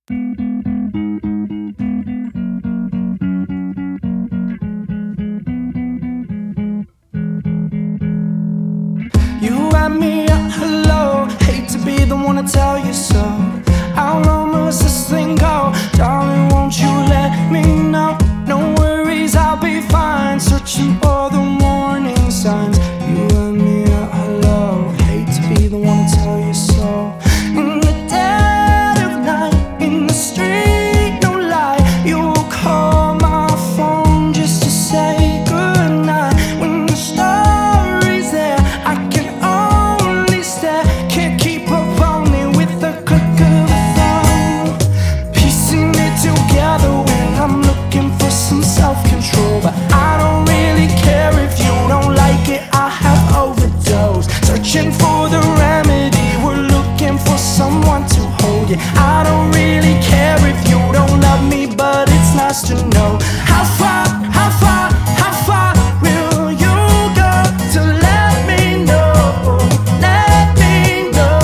You and me, hello. Hate to be the one to tell you so. How long must this thing go? Darling, won't you let me know? No worries, I'll be fine. Searching for the warning signs. You and me, hello. Hate to be the one to tell you so. In the dead of night, in the street, no lie, you will call my phone just to say goodnight. When the story's there, I can only stare. Can't keep up on me with the click of a thumb. Piecing it together when I'm looking for some self-control. But I don't really care if you don't like it, I have overdosed. Searching for the remedy, we're looking for someone to hold you. I don't really care if you don't love me, but it's nice to know. How far, how far, how far will you go to let me know? Let me know.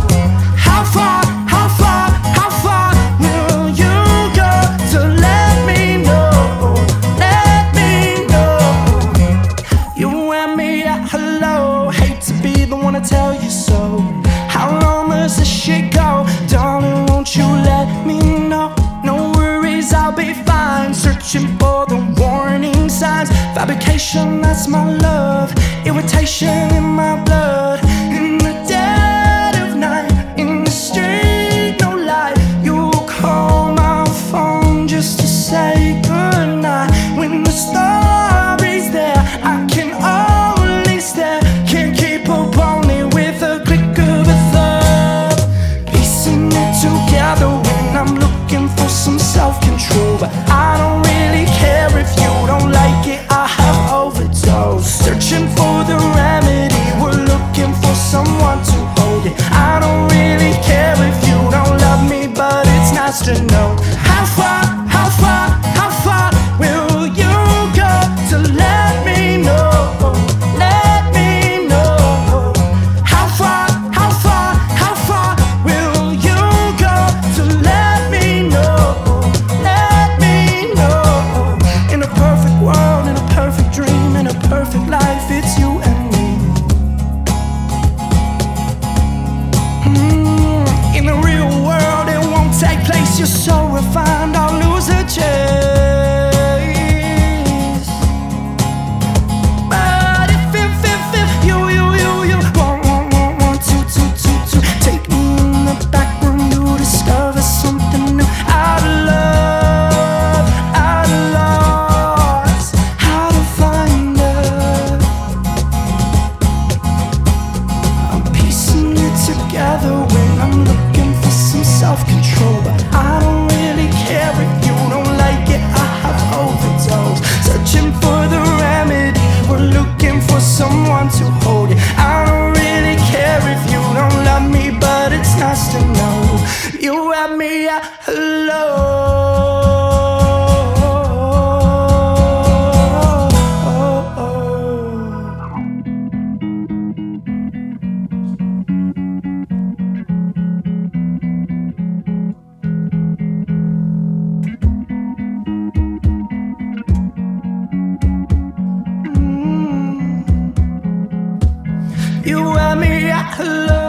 How far, how far, how far will you go to let me know? Let me know. You and me, hello. Hate to be the one to tell you so. How long does this shit go? Darling, won't you let me know? No worries, I'll be fine. Searching for the warning signs. Fabrication, that's my love. Irritation in my blood. In the dead of night, in the street, no light, you call my phone just to say goodnight. When the story's there, I can only stare. Can't keep up on me with a click of a thumb. Piecing it together when I'm looking for some self-control. But I don't really care if you don't like it, I have overdosed. Searching for the remedy, we're looking for someone to hold it. I don't really care if you don't love me, but it's nice to know. How far, how far, how far will you go to let me know? Let me know. How far, how far, how far will you go to let me know? Let me know. In a perfect world, in a perfect dream, in a perfect life, it's you and me. In the real world, it won't take place. You're so refined, I'll lose a chase. But if you want to take me in the back room to discover something new. I'd love, I'd lost how to find her. I'm piecing it together when I'm looking for some self-control. But I don't really care if you don't like it, I have overdosed. Searching for the remedy, we're looking for someone to hold it. I don't really care if you don't love me, but it's nice to know. You and me, hello. You and me, hello.